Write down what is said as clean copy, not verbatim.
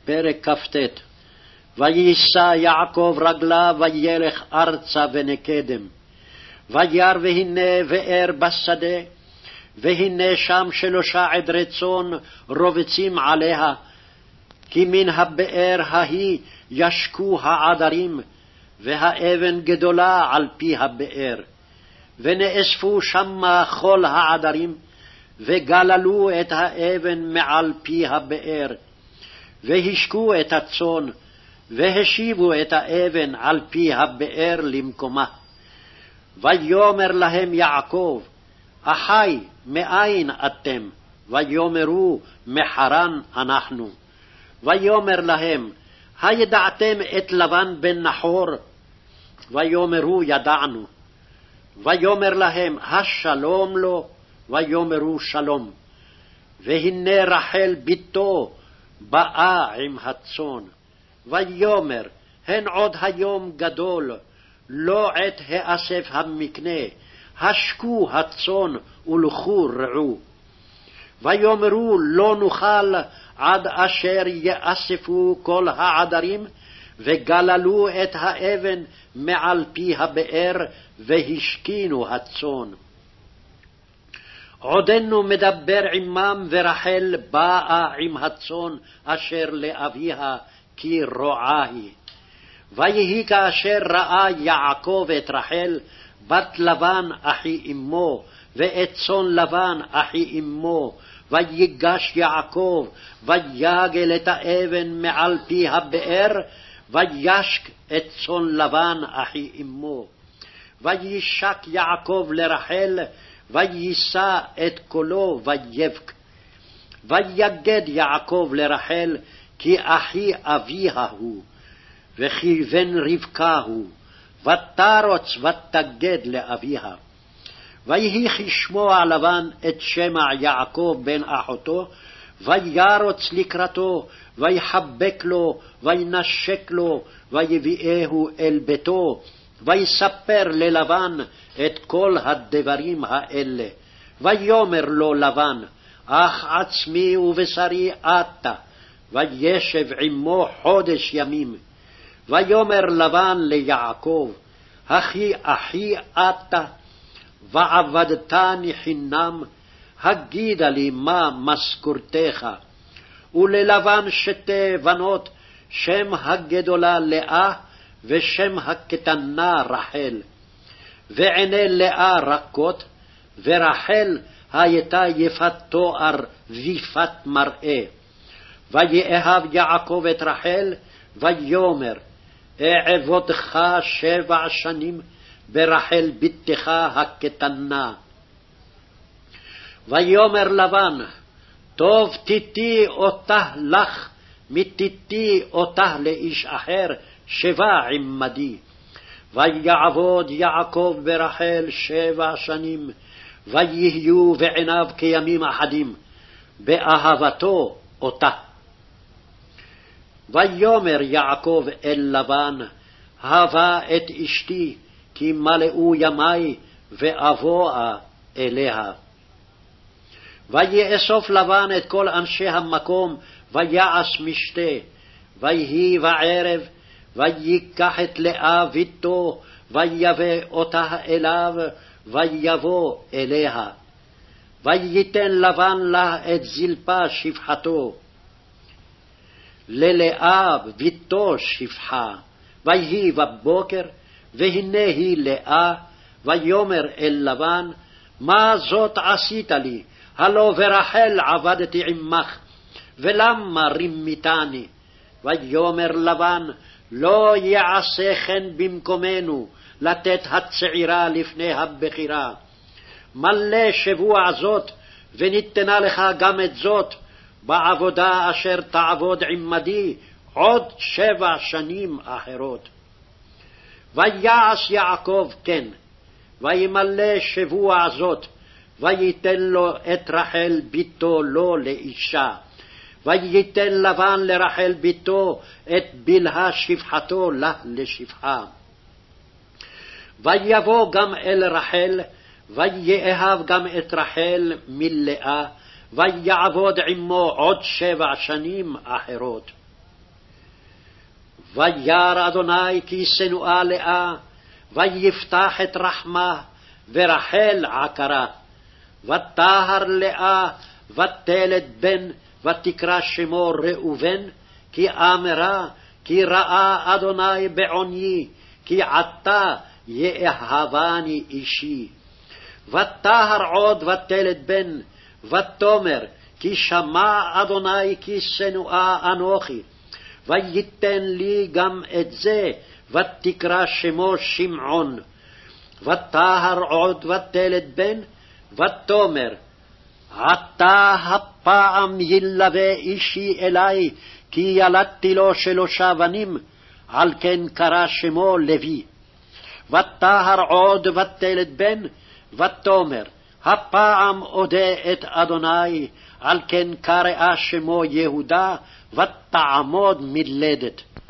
פרק כ"ט. ויישא יעקב רגליו וילך ארצה ונקדם. וירא והנה באר בשדה, והנה שם 3 עדרי צאן רובצים עליה, כי מן הבאר ההיא ישקו העדרים, והאבן גדולה על פי הבאר. ונאספו שמה כל העדרים, וגללו את האבן מעל פי הבאר, והשקו את הצאן, והשיבו את האבן על פי הבאר למקומה. ויאמר להם יעקב, אחי, מאין אתם? ויאמרו, מחרן אנחנו. ויאמר להם, הידעתם את לבן בן נחור? ויאמרו, ידענו. ויאמר להם, השלום לו? ויאמרו, שלום. והנה רחל בתו באה עם הצאן. ויאמר, הן עוד היום גדול, לא עת האסף המקנה, השקו הצאן ולכו רעו. ויאמרו, לא נוכל עד אשר יאספו כל העדרים, וגללו את האבן מעל פי הבאר, והשקינו הצאן. עודנו מדבר עמם, ורחל באה עם הצאן אשר לאביה, כי רועה היא. ויהי כאשר ראה יעקב את רחל, בת לבן אחי אמו, ואת צאן לבן אחי אמו, ויגש יעקב, ויגל את האבן מעל פי הבאר, וישק את צאן לבן אחי אמו. וישק יעקב לרחל, ויישא את קולו ויבק. ויגד יעקב לרחל, כי אחי אביה הוא, וכי בן רבקה הוא, ותרוץ ותגד לאביה. ויהי כשמוע לבן את שמע יעקב בן אחותו, וירוץ לקראתו, ויחבק לו, וינשק לו, ויביאהו אל ביתו, ויספר ללבן את כל הדברים האלה. ויאמר לו לבן, אך עצמי ובשרי אתה, וישב עמו חודש ימים. ויאמר לבן ליעקב, אחי אתה, ועבדתני חינם, הגידה לי מה משכורתך. וללבן 2 בנות, שם הגדולה לאה, ושם הקטנה רחל. ועיני לאה רכות, ורחל הייתה יפת תואר ויפת מראה. ויאהב יעקב את רחל, ויאמר, אעבודך 7 שנים ברחל בתך הקטנה. ויאמר לבן, טוב תיתי אותה לך, מתיתי אותה לאיש אחר, 7 עמדי. ויעבוד יעקב ברחל 7 שנים, ויהיו בעיניו כימים אחדים, באהבתו אותה. ויאמר יעקב אל לבן, הבה את אשתי, כי מלאו ימי, ואבואה אליה. ויאסוף לבן את כל אנשי המקום, ויעש משתה. ויהי בערב, ויקח את לאה בתו, ויבא אותה אליו, ויבוא אליה. וייתן לבן לה את זלפה שפחתו, ללאה בתו שפחה. ויהי בבוקר, והנה היא לאה. ויאמר אל לבן, מה זאת עשית לי? הלא ורחל עבדתי עמך, ולמה רימיתני? ויאמר לבן, לא יעשה כן במקומנו, לתת הצעירה לפני הבכירה. מלא שבוע זאת, וניתנה לך גם את זאת, בעבודה אשר תעבוד עמדי עוד 7 שנים אחרות. ויעש יעקב כן, וימלא שבוע זאת, וייתן לו את רחל בתו לו לאישה. וייתן לבן לרחל בתו את בלהה שפחתו לה לשפחה. ויבוא גם אל רחל, ויאהב גם את רחל מלאה, ויעבוד עמו עוד 7 שנים אחרות. וירא אדוני כי שנואה לאה, ויפתח את רחמה, ורחל עקרה. ותהר לאה, ותלד בן, ותקרא שמו ראובן, כי אמרה, כי ראה אדוני בעוניי, כי עתה יאהבני אישי. ותהר עוד ותלד בן, ותאמר, כי שמע אדוני כי שנואה אנוכי, ויתן לי גם את זה, ותקרא שמו שמעון. ותהר עוד ותלד בן, ותאמר, עתה הפעם ילווה אישי אלי, כי ילדתי לו 3 בנים, על כן קרא שמו לוי. ותהר עוד ותלד בן, ותאמר, הפעם אודה את אדוני, על כן קרא שמו יהודה, ותעמוד מלדת.